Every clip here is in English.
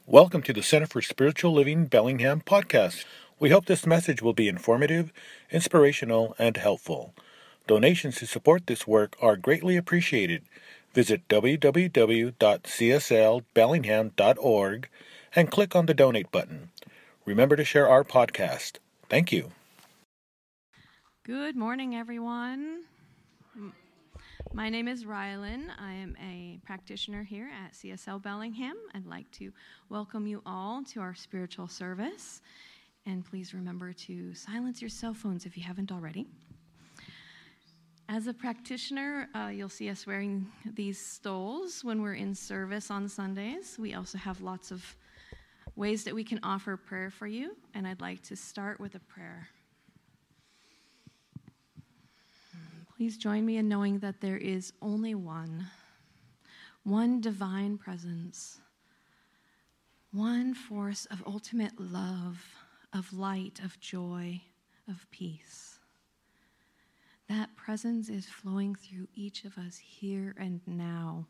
Welcome to the Center for Spiritual Living Bellingham podcast. We hope this message will be informative, inspirational, and helpful. Donations to support this work are greatly appreciated. Visit www.cslbellingham.org and click on the donate button. Remember to share our podcast. Thank you. Good morning, everyone. My name is Rylan. I am a practitioner here at CSL Bellingham. I'd like to welcome you all to our spiritual service. And please remember to silence your cell phones if you haven't already. As a practitioner, you'll see us wearing these stoles when we're in service on Sundays. We also have lots of ways that we can offer prayer for you, and I'd like to start with a prayer. Please join me in knowing that there is only one divine presence, one force of ultimate love, of light, of joy, of peace. That presence is flowing through each of us here and now.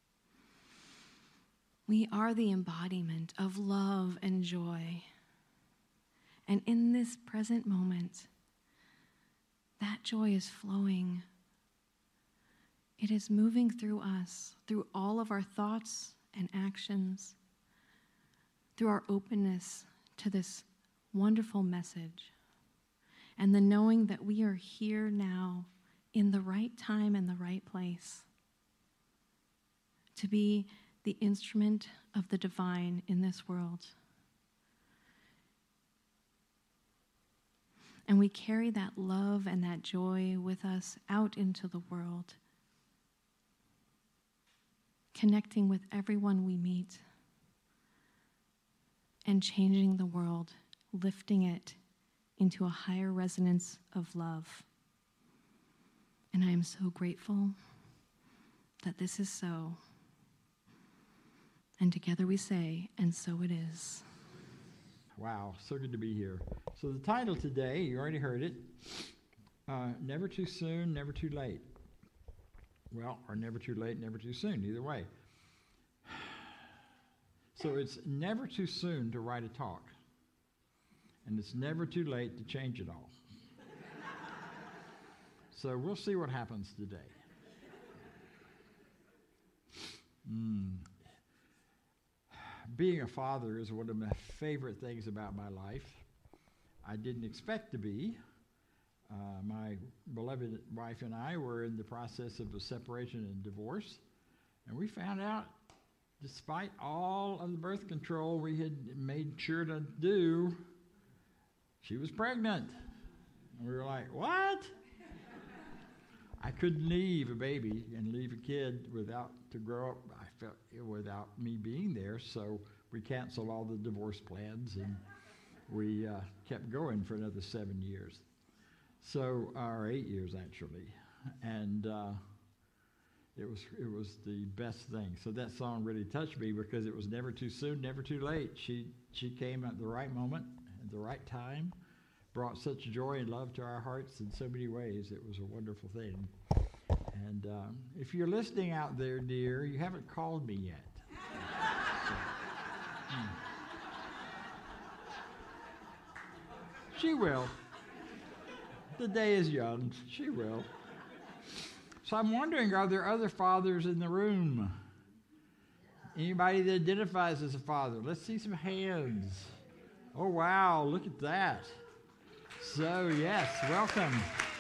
We are the embodiment of love and joy. And in this present moment, that joy is flowing. It is moving through us, through all of our thoughts and actions, through our openness to this wonderful message, and the knowing that we are here now in the right time and the right place to be the instrument of the divine in this world. And we carry that love and that joy with us out into the world, connecting with everyone we meet and changing the world, lifting it into a higher resonance of love. And I am so grateful that this is so. And together we say, and so it is. Wow, so good to be here. So the title today, you already heard it, Never Too Soon, Never Too Late. Well, or never too late, never too soon, either way. So it's never too soon to write a talk, and it's never too late to change it all. So we'll see what happens today. Being a father is one of my favorite things about my life. I didn't expect to be. My beloved wife and I were in the process of a separation and divorce, and we found out, despite all of the birth control we had made sure to do, she was pregnant. And we were like, what? I couldn't leave a baby and leave a kid to grow up, I felt, without me being there, so we canceled all the divorce plans, and we kept going for another 7 years. So, or 8 years actually, and it was the best thing. So that song really touched me because it was never too soon, never too late. She came at the right moment, at the right time, brought such joy and love to our hearts in so many ways. It was a wonderful thing. And if you're listening out there, dear, you haven't called me yet. She will. The day is young. She will. So I'm wondering, are there other fathers in the room? Anybody that identifies as a father? Let's see some hands. Oh, wow, look at that. So, yes, welcome.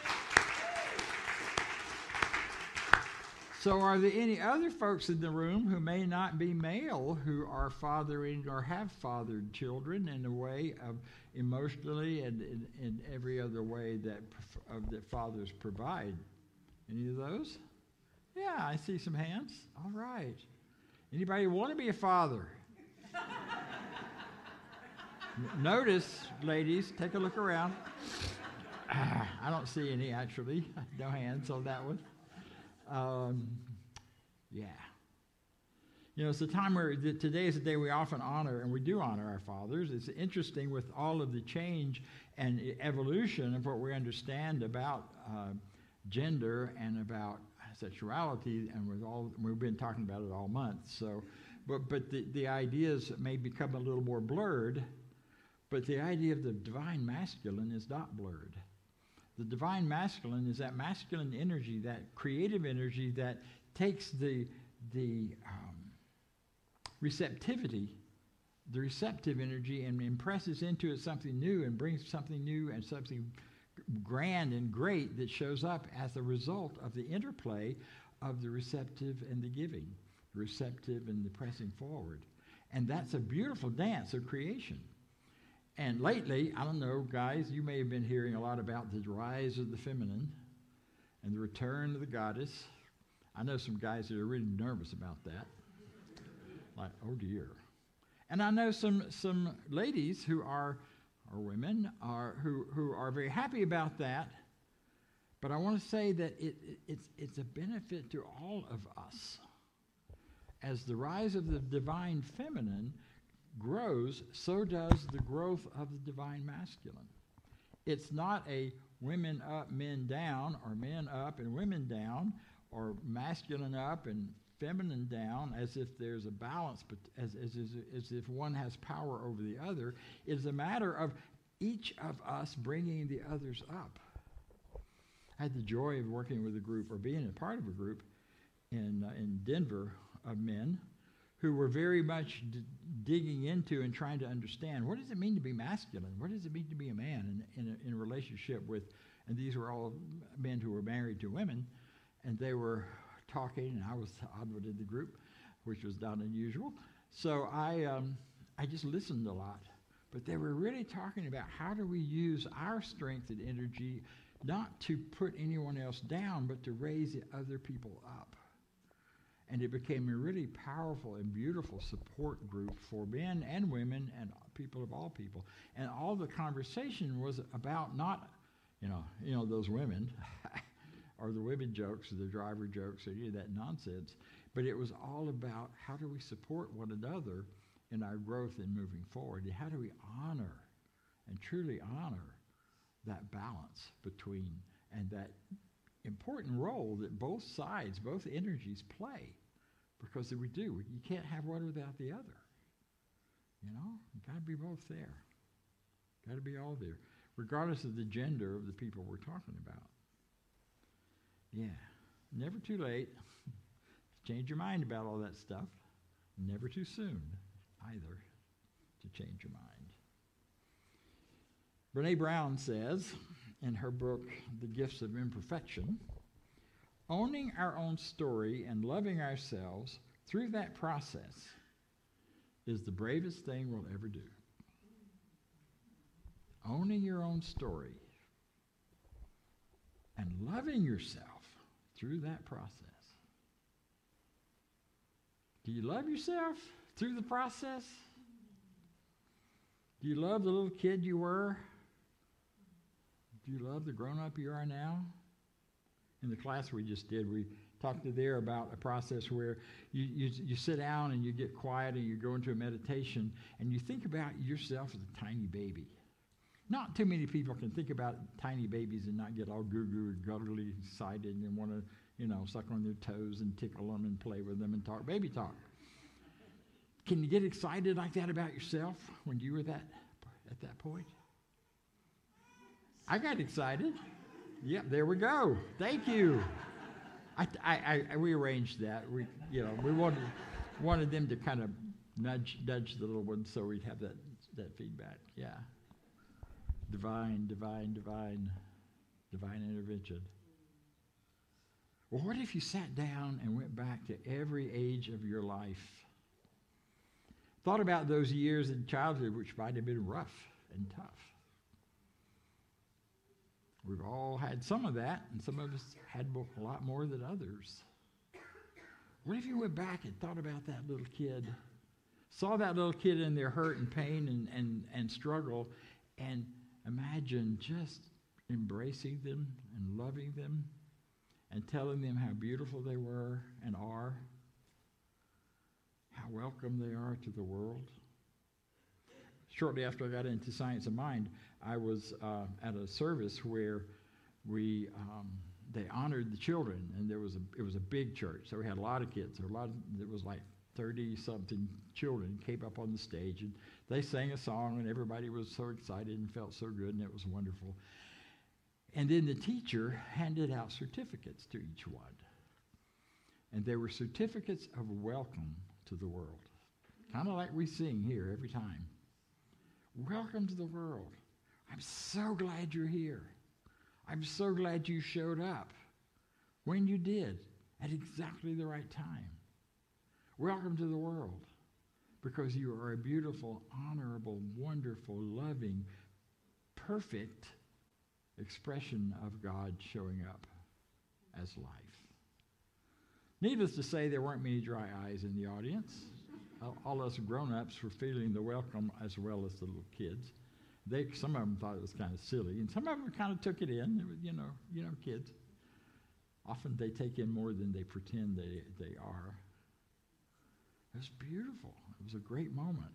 So are there any other folks in the room who may not be male who are fathering or have fathered children in a way of emotionally and in every other way that fathers provide? Any of those? Yeah, I see some hands. All right. Anybody want to be a father? Notice, ladies, take a look around. I don't see any, actually. No hands on that one. Yeah. You know, it's a time where today is a day we often honor, and we do honor our fathers. It's interesting with all of the change and evolution of what we understand about gender and about sexuality, and we've been talking about it all month. So but the ideas may become a little more blurred, but the idea of the divine masculine is not blurred. The divine masculine is that masculine energy, that creative energy that takes the receptivity, the receptive energy, and impresses into it something new and brings something new and something grand and great that shows up as a result of the interplay of the receptive and the giving, the receptive and the pressing forward. And that's a beautiful dance of creation. And lately, I don't know, guys, you may have been hearing a lot about the rise of the feminine and the return of the goddess. I know some guys that are really nervous about that. Like, oh dear. And I know some ladies who are, or women, who are very happy about that. But I want to say that it's a benefit to all of us. As the rise of the divine feminine grows, so does the growth of the divine masculine. It's not a women up, men down, or men up and women down, or masculine up and feminine down, as if there's a balance, but as if one has power over the other. It's a matter of each of us bringing the others up. I had the joy of working with a group, or being a part of a group in Denver, of men who were very much digging into and trying to understand, what does it mean to be masculine? What does it mean to be a man in a relationship with, and these were all men who were married to women, and they were talking, and I was the odd one in the group, which was not unusual. So I just listened a lot. But they were really talking about how do we use our strength and energy not to put anyone else down, but to raise the other people up. And it became a really powerful and beautiful support group for men and women and people of all people. And all the conversation was about not, those women, or the women jokes, or the driver jokes, or any of that nonsense. But it was all about how do we support one another in our growth and moving forward. And how do we honor and truly honor that balance between and that important role that both sides, both energies play. Because we do. You can't have one without the other. You got to be both there. Got to be all there. Regardless of the gender of the people we're talking about. Yeah. Never too late to change your mind about all that stuff. Never too soon either to change your mind. Brene Brown says in her book, The Gifts of Imperfection, owning our own story and loving ourselves through that process is the bravest thing we'll ever do. Owning your own story and loving yourself through that process. Do you love yourself through the process? Do you love the little kid you were? Do you love the grown-up you are now? In the class we just did, we talked there about a process where you sit down and you get quiet and you go into a meditation and you think about yourself as a tiny baby. Not too many people can think about tiny babies and not get all goo-goo and gutturally excited and want to, suck on their toes and tickle them and play with them and talk baby talk. Can you get excited like that about yourself when you were at that point? I got excited. Yep, there we go. Thank you. I rearranged that. We wanted them to kind of nudge the little ones so we'd have that feedback. Yeah. Divine intervention. Well, what if you sat down and went back to every age of your life? Thought about those years in childhood which might have been rough and tough. We've all had some of that, and some of us had a lot more than others. What if you went back and thought about that little kid, saw that little kid in their hurt and pain and struggle, and imagine just embracing them and loving them and telling them how beautiful they were and are, how welcome they are to the world? Shortly after I got into Science of Mind, I was at a service where they honored the children, and it was a big church, so we had a lot of kids. It was like 30-something children came up on the stage, and they sang a song, and everybody was so excited and felt so good, and it was wonderful. And then the teacher handed out certificates to each one. And they were certificates of welcome to the world. Kind of like we sing here every time. Welcome to the world. I'm so glad you're here. I'm so glad you showed up when you did, at exactly the right time. Welcome to the world, because you are a beautiful, honorable, wonderful, loving, perfect expression of God showing up as life. Needless to say, there weren't many dry eyes in the audience. All us grown-ups were feeling the welcome as well as the little kids. Some of them thought it was kind of silly, and some of them kind of took it in. It was, you know, kids. Often they take in more than they pretend they are. It was beautiful. It was a great moment.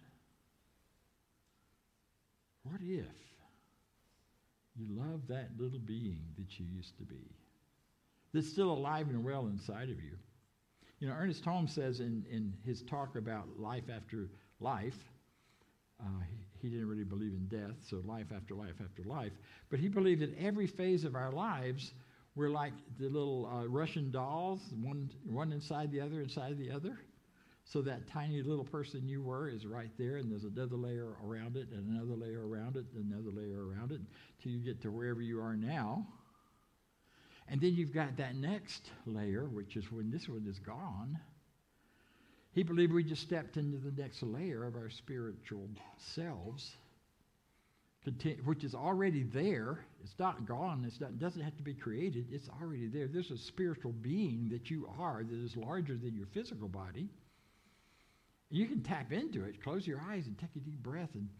What if you love that little being that you used to be, that's still alive and well inside of you? You know, Ernest Holmes says in his talk about life after life, he didn't really believe in death, so life after life after life, but he believed that every phase of our lives were like the little Russian dolls, one inside the other, inside the other. So that tiny little person you were is right there, and there's another layer around it, and another layer around it, and another layer around it, till you get to wherever you are now. And then you've got that next layer, which is when this one is gone. He believed we just stepped into the next layer of our spiritual selves, which is already there. It's not gone. It doesn't have to be created. It's already there. There's a spiritual being that you are that is larger than your physical body. You can tap into it. Close your eyes and take a deep breath and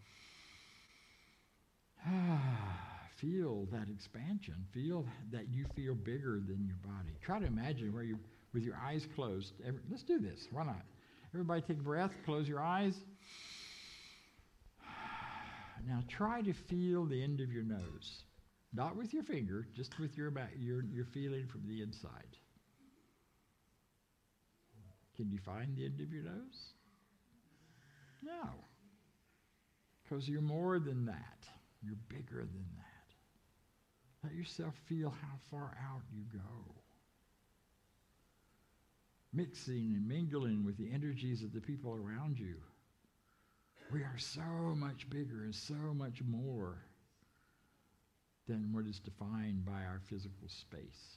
feel that expansion. Feel that you feel bigger than your body. Try to imagine where you, with your eyes closed. Let's do this. Why not? Everybody take a breath. Close your eyes. Now try to feel the end of your nose. Not with your finger, just with your feeling from the inside. Can you find the end of your nose? No. Because you're more than that. You're bigger than that. Let yourself feel how far out you go. Mixing and mingling with the energies of the people around you. We are so much bigger and so much more than what is defined by our physical space.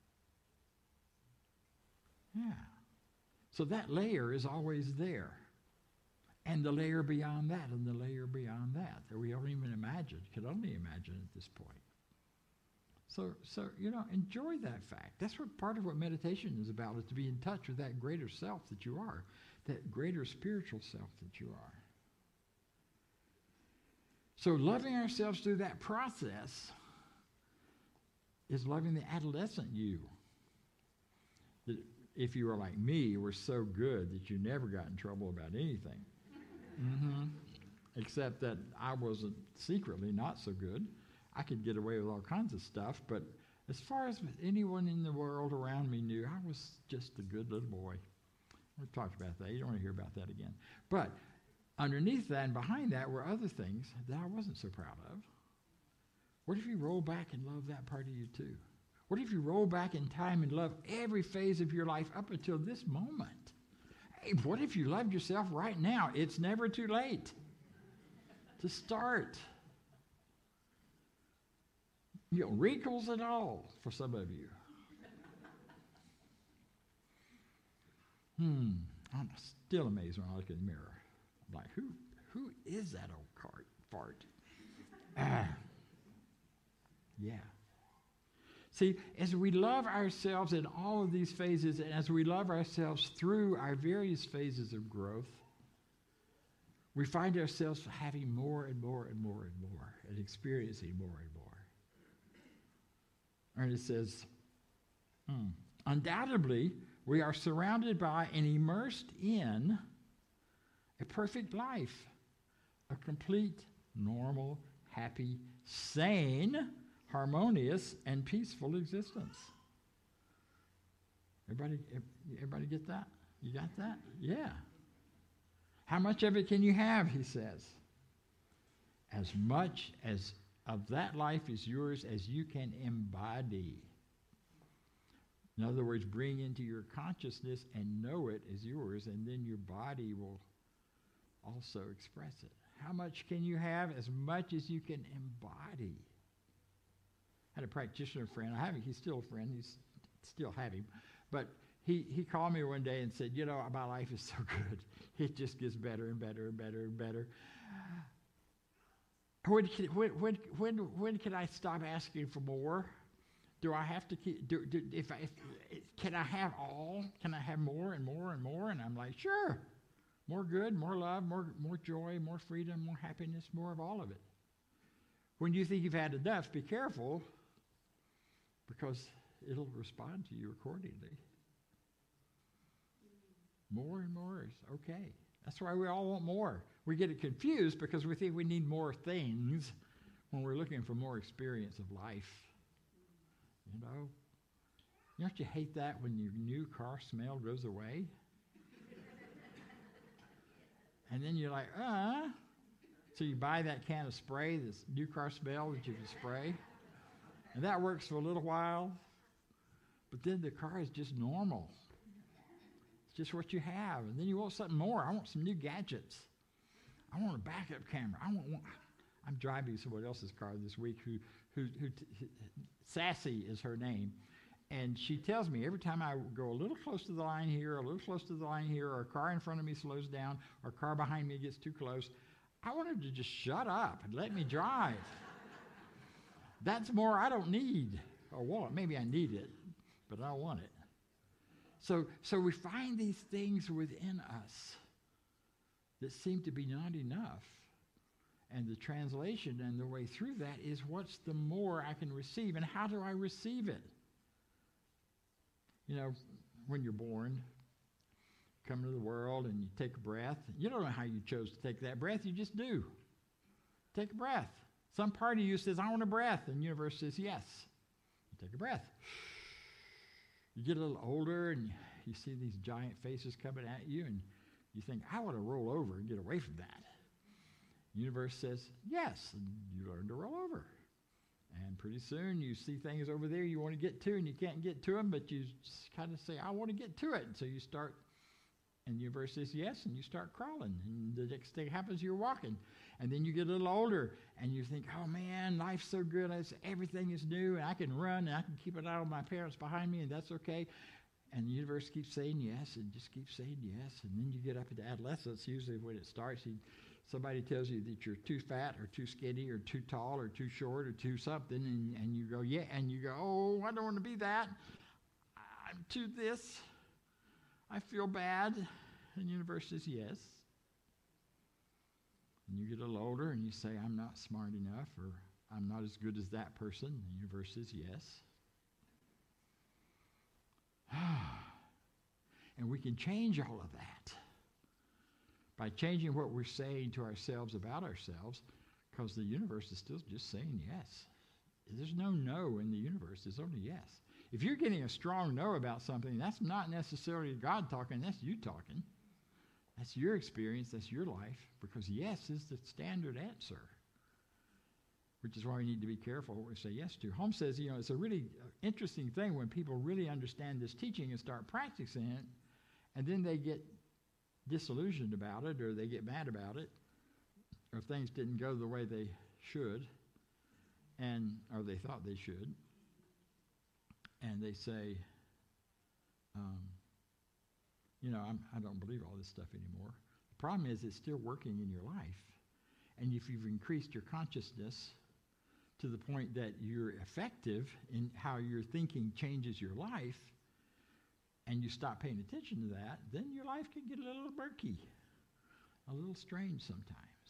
Yeah. So that layer is always there. And the layer beyond that, and the layer beyond that we don't even imagine, can only imagine at this point. So enjoy that fact. That's what part of what meditation is about, is to be in touch with that greater self that you are, that greater spiritual self that you are. So loving ourselves through that process is loving the adolescent you. That if you were like me, were so good that you never got in trouble about anything. Except that I wasn't secretly not so good. I could get away with all kinds of stuff, but as far as anyone in the world around me knew, I was just a good little boy. We've talked about that. You don't want to hear about that again. But underneath that and behind that were other things that I wasn't so proud of. What if you roll back and love that part of you too? What if you roll back in time and love every phase of your life up until this moment? Hey, what if you loved yourself right now? It's never too late to start. Wrinkles and all for some of you. I'm still amazed when I look in the mirror. I'm like, who is that old fart? Yeah. See, as we love ourselves in all of these phases, and as we love ourselves through our various phases of growth, we find ourselves having more and more and more and more, and experiencing more and more. And it says, undoubtedly, we are surrounded by and immersed in a perfect life, a complete, normal, happy, sane, harmonious, and peaceful existence. Everybody get that? You got that? Yeah. How much of it can you have, he says? As much as of that life is yours as you can embody. In other words, bring into your consciousness and know it as yours, and then your body will also express it. How much can you have? As much as you can embody. I had a practitioner friend. I have him. He's still a friend. He's still have him. But he called me one day and said, you know, my life is so good. It just gets better and better and better and better. When can I stop asking for more? Do I have to keep? Can I have all? Can I have more and more and more? And I'm like, sure. More good, more love, more joy, more freedom, more happiness, more of all of it. When you think you've had enough, be careful, because it'll respond to you accordingly. More and more is okay. That's why we all want more. We get it confused because we think we need more things when we're looking for more experience of life. You know? Don't you hate that when your new car smell goes away? And then you're like, So you buy that can of spray, this new car smell that you can spray. And that works for a little while. But then the car is just normal. It's just what you have. And then you want something more. I want some new gadgets. I want a backup camera. I'm driving someone else's car this week who Sassy is her name. And she tells me every time I go a little close to the line here, a little close to the line here, or a car in front of me slows down, or a car behind me gets too close, I want her to just shut up and let me drive. That's more I don't need. Or want. Maybe I need it, but I don't want it. So we find these things within us that seem to be not enough. And the translation and the way through that is, what's the more I can receive, and how do I receive it? You know, when you're born, come into the world and you take a breath. You don't know how you chose to take that breath. You just do. Take a breath. Some part of you says, I want a breath. And the universe says, yes. You take a breath. You get a little older and you see these giant faces coming at you and you think, I want to roll over and get away from that. The universe says, yes. And you learn to roll over. And pretty soon you see things over there you want to get to and you can't get to them, but you kind of say, I want to get to it. And so you start, and the universe says yes, and you start crawling. And the next thing happens, you're walking. And then you get a little older and you think, oh man, life's so good. Everything is new and I can run and I can keep it out of my parents behind me and that's okay. And the universe keeps saying yes and just keeps saying yes. And then you get up into adolescence, usually when it starts, somebody tells you that you're too fat or too skinny or too tall or too short or too something, and you go, yeah, and you go, oh, I don't want to be that. I'm too this. I feel bad. And the universe says yes. And you get a little older and you say, I'm not smart enough, or I'm not as good as that person. The universe says yes. And we can change all of that by changing what we're saying to ourselves about ourselves, because the universe is still just saying yes. There's no no in the universe. There's only yes. If you're getting a strong no about something, that's not necessarily God talking. That's you talking. That's your experience. That's your life, because yes is the standard answer, which is why we need to be careful what we say yes to. Holmes says, it's a really interesting thing when people really understand this teaching and start practicing it, and then they get disillusioned about it, or they get mad about it, or things didn't go the way they should, or they thought they should, and they say, I don't believe all this stuff anymore. The problem is it's still working in your life, and if you've increased your consciousness to the point that you're effective in how your thinking changes your life, and you stop paying attention to that, then your life can get a little murky, a little strange sometimes.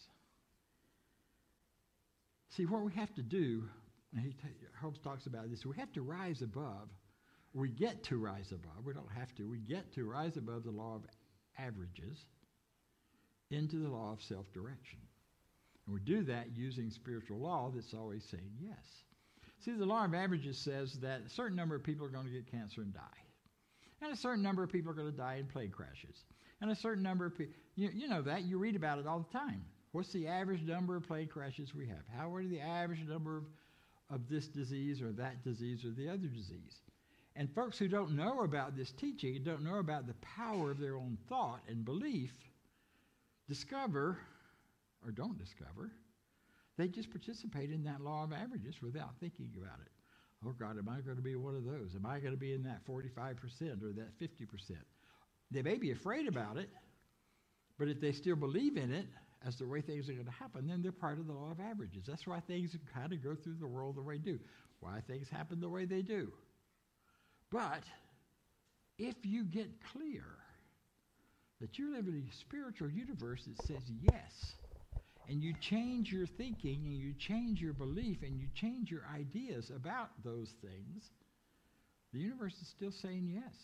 See, what we have to do, and Holmes talks about this, we have to rise above. We get to rise above. We don't have to. We get to rise above the law of averages into the law of self-direction. And we do that using spiritual law that's always saying yes. See, the law of averages says that a certain number of people are going to get cancer and die. And a certain number of people are going to die in plane crashes. And a certain number of people, you know that, you read about it all the time. What's the average number of plane crashes we have? What are the average number of this disease or that disease or the other disease? And folks who don't know about this teaching, don't know about the power of their own thought and belief, discover, or don't discover, they just participate in that law of averages without thinking about it. Oh God, am I going to be one of those? Am I going to be in that 45% or that 50%? They may be afraid about it, but if they still believe in it as the way things are going to happen, then they're part of the law of averages. That's why things kind of go through the world the way they do, why things happen the way they do. But if you get clear that you live in a spiritual universe that says yes, and you change your thinking, and you change your belief, and you change your ideas about those things, the universe is still saying yes.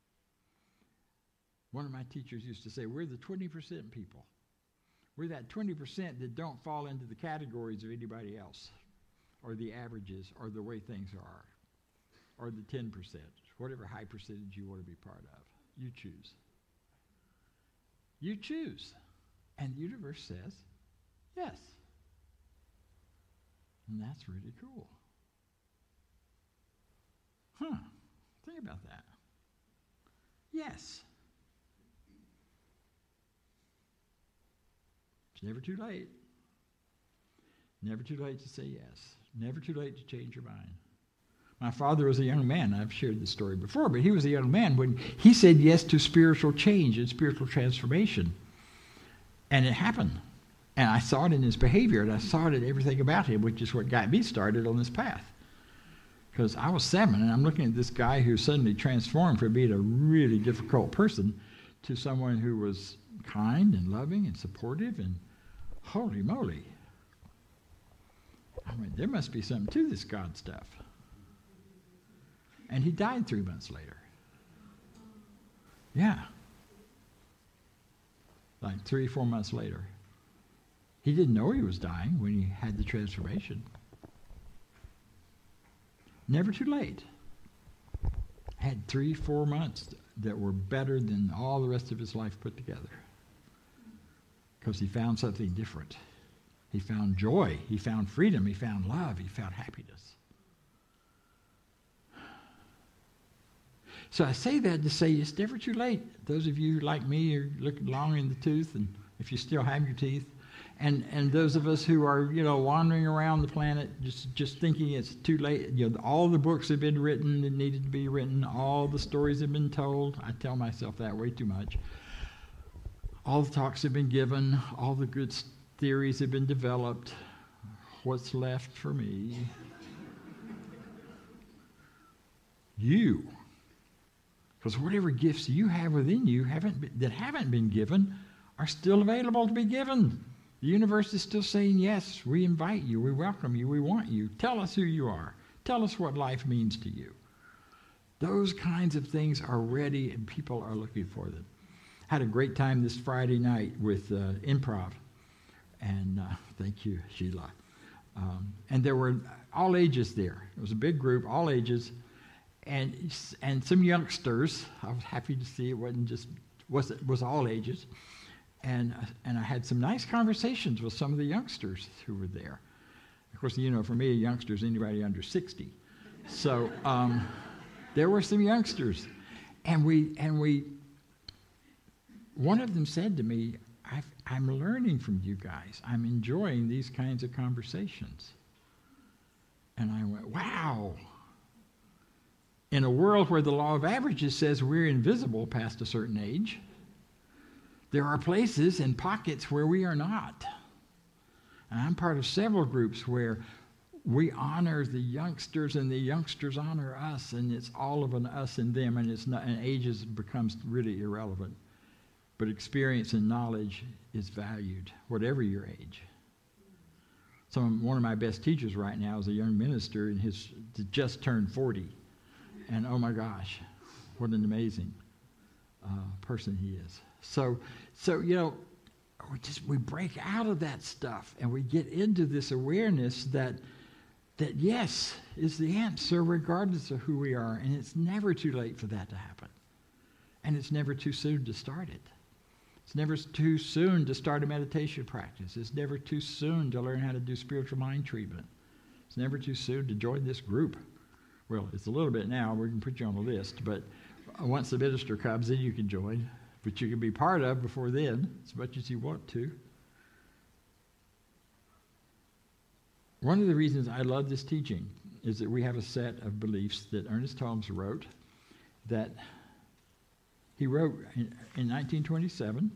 One of my teachers used to say, we're the 20% people. We're that 20% that don't fall into the categories of anybody else, or the averages, or the way things are, or the 10%, whatever high percentage you want to be part of. You choose. You choose. And the universe says, yes. And that's really cool. Think about that. Yes. It's never too late. Never too late to say yes. Never too late to change your mind. My father was a young man. I've shared this story before, but he was a young man when he said yes to spiritual change and spiritual transformation. And it happened. And I saw it in his behavior, and I saw it in everything about him, which is what got me started on this path. Because I was 7, and I'm looking at this guy who suddenly transformed from being a really difficult person to someone who was kind and loving and supportive, and holy moly. I mean, there must be something to this God stuff. And he died 3 months later. Yeah. Like 3 or 4 months later. He didn't know he was dying when he had the transformation. Never too late. Had 3, 4 months that were better than all the rest of his life put together. Because he found something different. He found joy. He found freedom. He found love. He found happiness. So I say that to say it's never too late. Those of you like me are looking long in the tooth, and if you still have your teeth, and those of us who are, wandering around the planet just thinking it's too late. All the books have been written that needed to be written. All the stories have been told. I tell myself that way too much. All the talks have been given. All the good theories have been developed. What's left for me? You. Because whatever gifts you have within you that haven't been given are still available to be given. The universe is still saying, yes, we invite you, we welcome you, we want you. Tell us who you are. Tell us what life means to you. Those kinds of things are ready, and people are looking for them. Had a great time this Friday night with improv. And thank you, Sheila. And there were all ages there. It was a big group, all ages. And some youngsters. I was happy to see it was all ages. And I had some nice conversations with some of the youngsters who were there. Of course, for me, a youngster is anybody under 60. So there were some youngsters. And one of them said to me, I'm learning from you guys. I'm enjoying these kinds of conversations. And I went, wow. In a world where the law of averages says we're invisible past a certain age, there are places and pockets where we are not. And I'm part of several groups where we honor the youngsters and the youngsters honor us, and it's all of an us and them, and ages becomes really irrelevant. But experience and knowledge is valued, whatever your age. One of my best teachers right now is a young minister, and he's just turned 40. And oh my gosh, what an amazing person he is. So we break out of that stuff, and we get into this awareness that yes is the answer regardless of who we are, and it's never too late for that to happen. And it's never too soon to start it. It's never too soon to start a meditation practice. It's never too soon to learn how to do spiritual mind treatment. It's never too soon to join this group. Well, it's a little bit now. We can put you on the list, but once the minister comes, then you can join. But you can be part of before then, as much as you want to. One of the reasons I love this teaching is that we have a set of beliefs that Ernest Holmes wrote, that he wrote in 1927,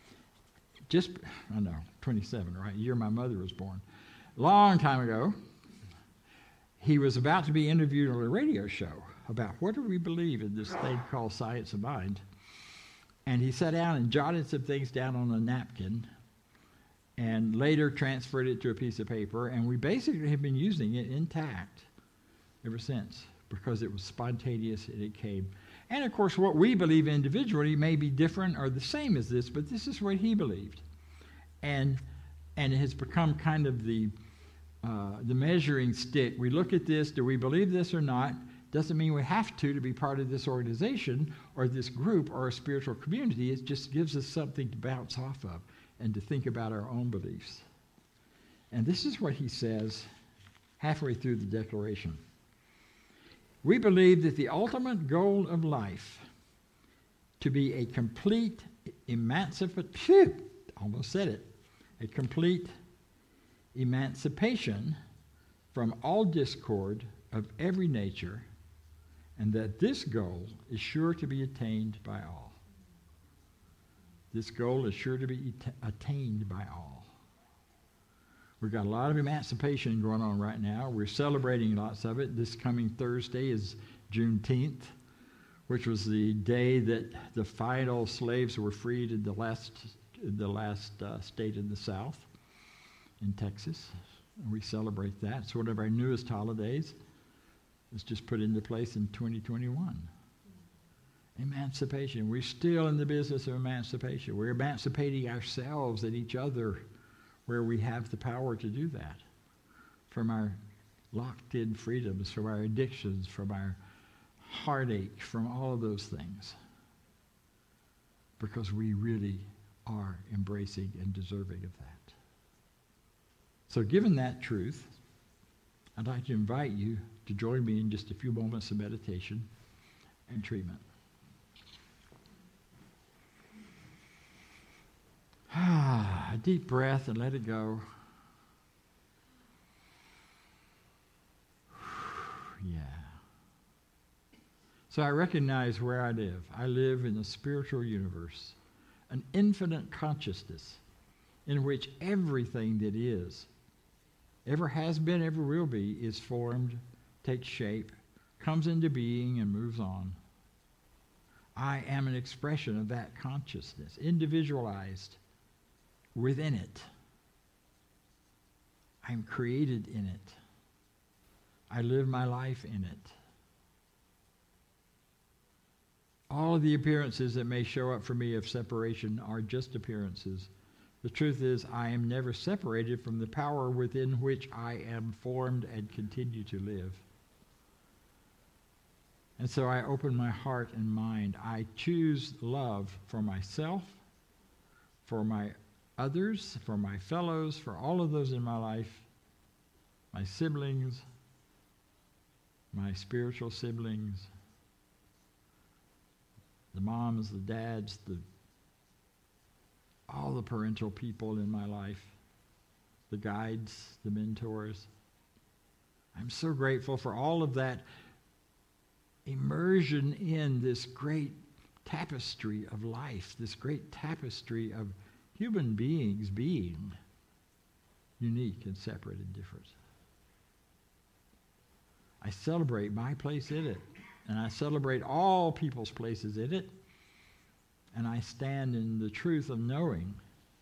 27, right? The year my mother was born. Long time ago, he was about to be interviewed on a radio show about what do we believe in this thing called science of mind. And he sat down and jotted some things down on a napkin and later transferred it to a piece of paper. And we basically have been using it intact ever since because it was spontaneous and it came. And of course, what we believe individually may be different or the same as this, but this is what he believed. And it has become kind of the measuring stick. We look at this, do we believe this or not? Doesn't mean we have to be part of this organization or this group or a spiritual community. It just gives us something to bounce off of and to think about our own beliefs. And this is what he says halfway through the declaration. We believe that the ultimate goal of life to be a complete emancipation from all discord of every nature, and that this goal is sure to be attained by all. This goal is sure to be attained by all. We've got a lot of emancipation going on right now. We're celebrating lots of it. This coming Thursday is Juneteenth, which was the day that the final slaves were freed in the last state in the South, in Texas. We celebrate that. It's one of our newest holidays. It's just put into place in 2021. Emancipation. We're still in the business of emancipation. We're emancipating ourselves and each other where we have the power to do that. From our locked-in freedoms, from our addictions, from our heartache, from all of those things. Because we really are embracing and deserving of that. So given that truth, I'd like to invite you to join me in just a few moments of meditation and treatment. A deep breath and let it go. Yeah. So I recognize where I live. I live in a spiritual universe, an infinite consciousness in which everything that is, ever has been, ever will be, is formed, takes shape, comes into being, and moves on. I am an expression of that consciousness, individualized within it. I'm created in it. I live my life in it. All of the appearances that may show up for me of separation are just appearances. The truth is, I am never separated from the power within which I am formed and continue to live. And so I open my heart and mind. I choose love for myself, for my others, for my fellows, for all of those in my life, my siblings, my spiritual siblings, the moms, the dads, all the parental people in my life, the guides, the mentors. I'm so grateful for all of that immersion in this great tapestry of life, this great tapestry of human beings being unique and separate and different. I celebrate my place in it, and I celebrate all people's places in it, and I stand in the truth of knowing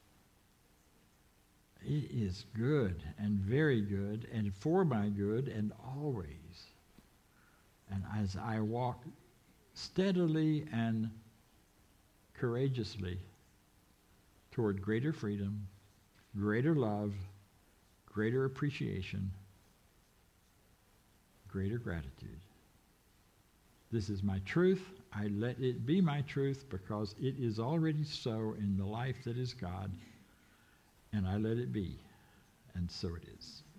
it is good and very good and for my good and always. And as I walk steadily and courageously toward greater freedom, greater love, greater appreciation, greater gratitude. This is my truth, I let it be my truth because it is already so in the life that is God, and I let it be, and so it is.